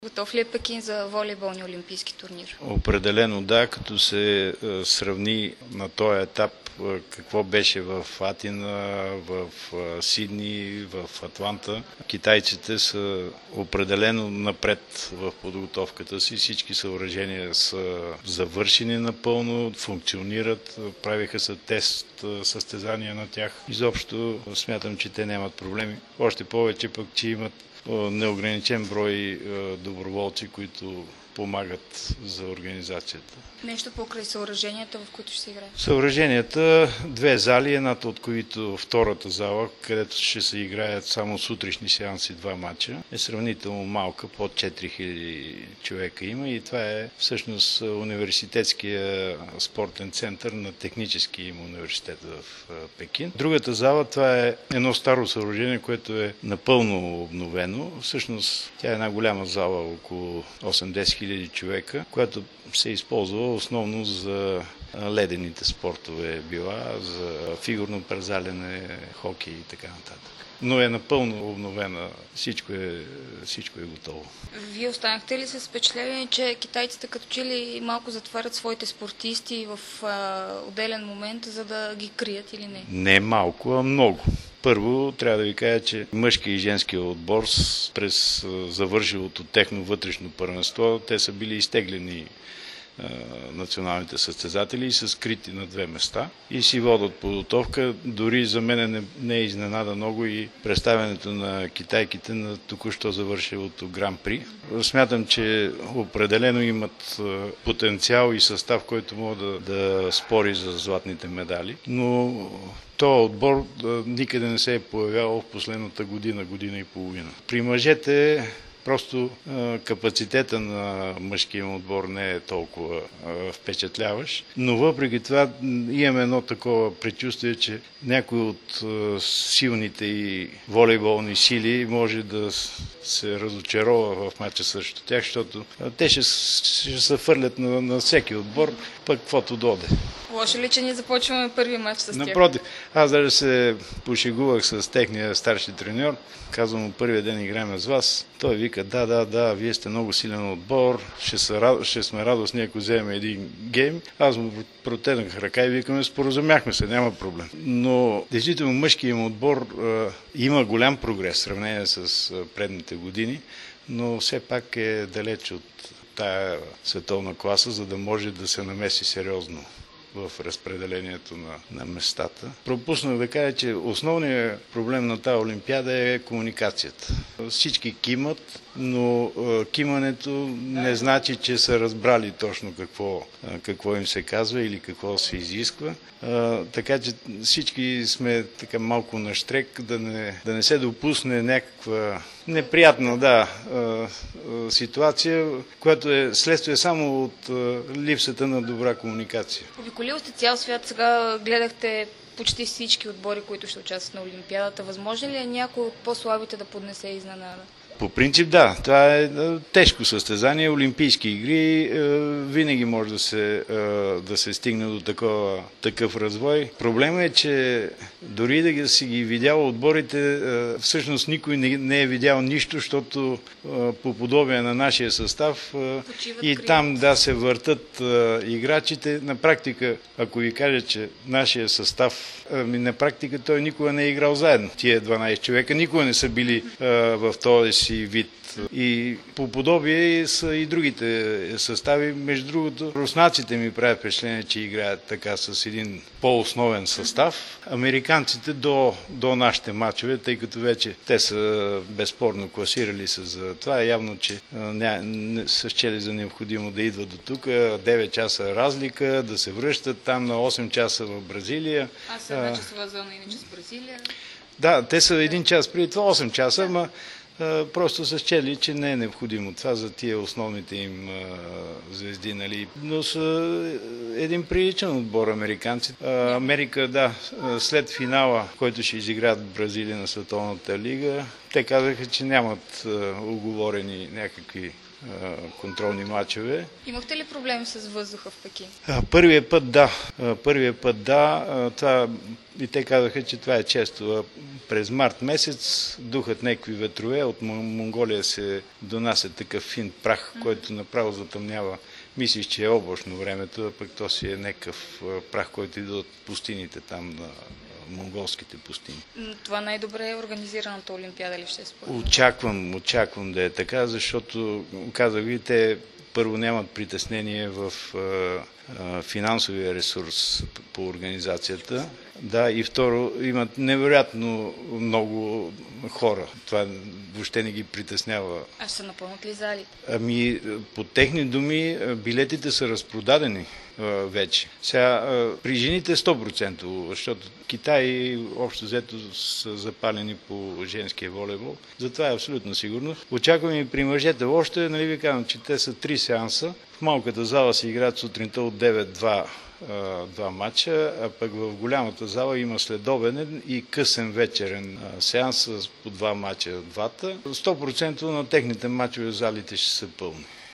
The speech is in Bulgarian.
Готов ли е Пекин за волейболния олимпийски турнир? Определено да, като се сравни на този етап какво беше в Атина, в Сидни, в Атланта. Китайците са определено напред в подготовката си. Всички съоръжения са завършени напълно, функционират, правиха се тест състезания на тях. Изобщо смятам, че те нямат проблеми. Още повече пък, че имат неограничен брой доброволци, които помагат за организацията. Нещо покрай съоръженията, в които ще се играе? Съоръженията, две зали, едната от които втората зала, където ще се играят само сутрешни сеанси, два матча, е сравнително малка, под 4000 човека има и това е всъщност университетския спортен център на Техническия им университет в Пекин. Другата зала, това е едно старо съоръжение, което е напълно обновено. Всъщност тя е една голяма зала, около 8-10 000 човека, която се използва основно за ледените спортове била, за фигурно парзалене, хокей и така нататък. Но е напълно обновена, всичко е готово. Вие останахте ли с впечатление, че китайците като че ли малко затварят своите спортисти в отделен момент, за да ги крият или не? Не малко, а много. Първо, трябва да ви кажа, че мъжки и женски отбор през завършилото техно вътрешно първенство, те са били изтеглени националните състезатели и са скрити на две места и си водят подготовка. Дори за мен не е изненада много и представянето на китайките на току-що завършилото Гран-при. Смятам, че определено имат потенциал и състав, който може да спори за златните медали, но този отбор никъде не се е появявал в последната година, година и половина. При мъжете просто капацитета на мъжкия отбор не е толкова впечатляващ, но въпреки това имаме едно такова предчувствие, че някой от силните и волейболни сили може да се разочарова в матча срещу тях, защото те ще се фърлят на всеки отбор, пък каквото доде. Лошо ли, че ние започваме първи матч с тях? Напротив, аз даже се пошегувах с техния старши треньор. Казвам му, първия ден играем с вас. Той вика, да, вие сте много силен отбор, ще сме радостни, ако вземем един гейм. Аз му протегнах ръка и викаме, споразумяхме се, няма проблем. Но действително мъжкият им отбор има голям прогрес в сравнение с предните години, но все пак е далеч от тая световна класа, за да може да се намеси сериозно в разпределението на местата. Пропуснах да кажа, че основният проблем на тази олимпиада е комуникацията. Всички кимат, но кимането не значи, че са разбрали точно какво им се казва или какво се изисква. Така че всички сме така малко на щрек да не се допусне някаква неприятна ситуация, която е следствие само от липсата на добра комуникация. Обиколил сте цял свят, сега гледахте почти всички отбори, които ще участват на Олимпиадата. Възможно ли е някой от по-слабите да поднесе изненада? По принцип да, това е тежко състезание, олимпийски игри, винаги може да се стигне до такъв развой. Проблемът е, че дори да си ги видял отборите, всъщност никой не е видял нищо, защото по подобие на нашия състав и там се въртат играчите. На практика, ако ви кажа, че нашия състав, на практика той никога не е играл заедно. Тия 12 човека никога не са били в този си вид. И по подобие са и другите състави. Между другото, руснаците ми правят впечатление, че играят така с един по-основен състав. Американците до нашите мачове, тъй като вече те са безспорно класирали се за това, явно, че не са счели за необходимо да идват до тук. 9 часа разлика, да се връщат там на 8 часа в Бразилия. Аз една часова зона иначе с Бразилия. Да, те са 1 час преди това, 8 часа, ама просто са счели, че не е необходимо това за тия основните им звезди, нали. Но са един приличен отбор американците. Америка, след финала, който ще изиграят в Бразилия на Световната лига, те казаха, че нямат уговорени някакви контролни мачове. Имахте ли проблеми с въздуха в Пекин? Първият път да. Това и те казаха, че това е често. През март месец духат някакви ветрове, от Монголия се донася такъв фин прах, който направо затъмнява. Мислиш, че е облачно времето, а пък то си е някакъв прах, който идва от пустините там на монголските пустини. Това най-добре е организираната олимпиада ли ще според? Очаквам да е така, защото, казах ви, те първо нямат притеснение в финансовия ресурс по организацията. Да, и второ, имат невероятно много хора. Това въобще не ги притеснява. А ще се напълнат ли зали? По техни думи, билетите са разпродадени вече. Сега, при жените 100%, защото Китай общо взето са запалени по женския волейбол. Затова е абсолютно сигурно. Очакваме и при мъжете още, нали ви казвам, че те са 3 сеанса. В малката зала се играят сутринта от 9-2 два матча, а пък в голямата зала има следобеден и късен вечерен сеанс с по 2 матча двата. 100% на техните матчове залите ще са пълни.